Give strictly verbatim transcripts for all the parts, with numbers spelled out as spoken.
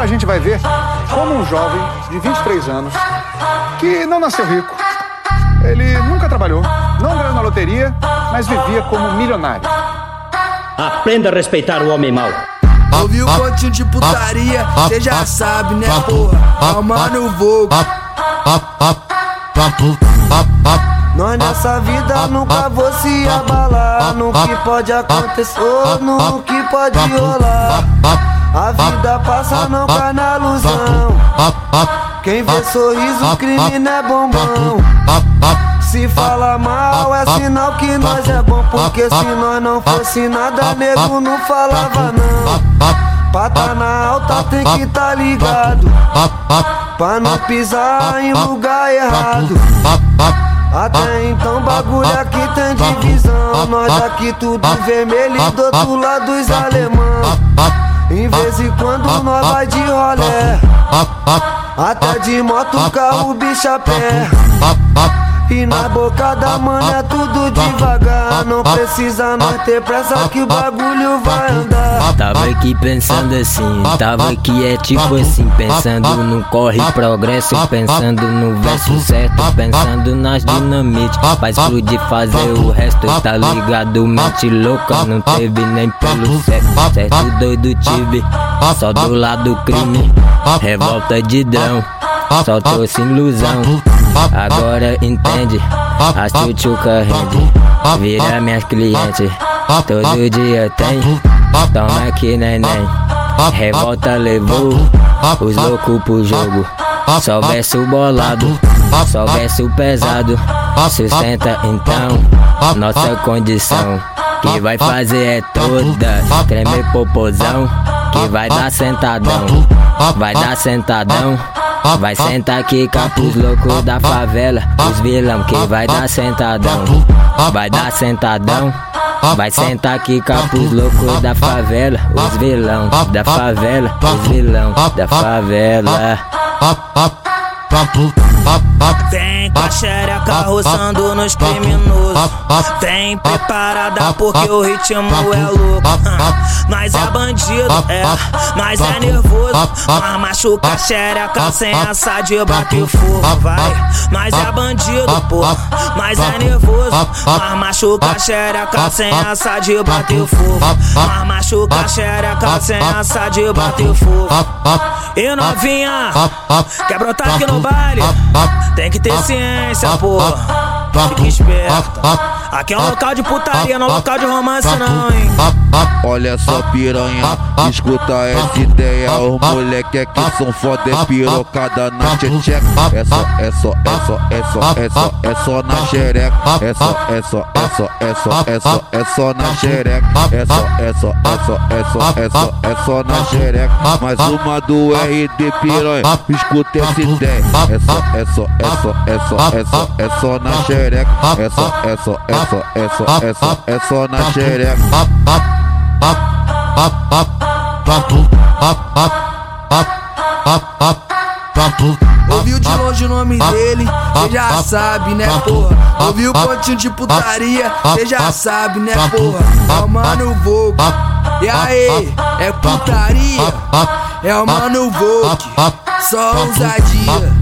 gente vai ver como um jovem de vinte e três anos, que não nasceu rico, ele nunca trabalhou, não ganhou na loteria, mas vivia como milionário. Aprenda a respeitar o homem mau. Ouviu um pontinho de putaria, cê já sabe, né, porra? Calma no voo. Nós nessa vida nunca vou se abalar no que pode acontecer ou no que pode rolar. A vida passa, não cai na ilusão. Quem vê sorriso, crime não é bombom. Se fala mal é sinal que nós é bom, porque se nós não fosse nada, nego não falava não. Pra tá na alta tem que tá ligado, pra não pisar em lugar errado. Até então bagulho aqui tem divisão, nós aqui tudo vermelho e do outro lado os alemão. Em vez em quando nós vai de rolé, até de moto, carro, bicho a pé. E na boca da mano é tudo devagar, não precisa nós ter pressa que o bagulho vai andar. Tava aqui pensando assim, tava aqui é tipo assim, pensando no corre progresso, pensando no verso certo, pensando nas dinamite, pra explodir fazer o resto, tá ligado? Mente louca, não teve nem pelo certo, certo doido tive, só do lado crime, revolta de drão, só trouxe ilusão. Agora entende, a tchutchuca rende, vira minhas clientes, todo dia tem, toma aqui neném. Revolta levou os loucos pro jogo, só verso bolado, só verso pesado. Sustenta então nossa condição, que vai fazer é toda, tremer popozão, que vai dar sentadão, vai dar sentadão. Vai sentar aqui pros loucos da favela, os vilão que vai dar sentadão, vai dar sentadão. Vai sentar aqui pros loucos da favela, os vilão da favela, os vilão da favela. Vem com a xereca roçando nos criminosos, vem preparada porque o ritmo é louco. Nós é bandido, é, nós é nervoso, mas machuca a xereca sem essa de bater fogo, vai. Nós é bandido, pô, nós é nervoso, mas machuca a xereca sem essa de bater fogo, mas machuca a xereca sem essa de bater fogo. E novinha, quer brotar aqui no baile? Tem que ter ciência, porra, fica esperto. Aqui é um local de putaria, não é um local de romance não, hein. Olha só piranha, escuta essa ideia. Os moleque aqui são foda, é pirocada na tchecheca. É só, é só, é só, é só, é só, é só na xereca. É só, é só, é só, é só, é só, é só na xereca. É só, é só, é só, é só, é só, é só na xereca. Mais uma do R D piranha, escuta essa ideia. É só, é só, é só, é só, é só, é só na xereca. É só, é só, é só, é só, é só, é só na xereca. Ouviu de longe o nome dele, cê já sabe, né, porra? Ouviu o pontinho de putaria, cê já sabe, né, porra? É o Mano Vogue, e aí, é putaria? É o Mano Vogue, só ousadia.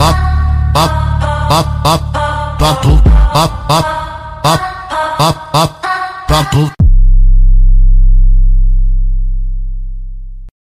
Papo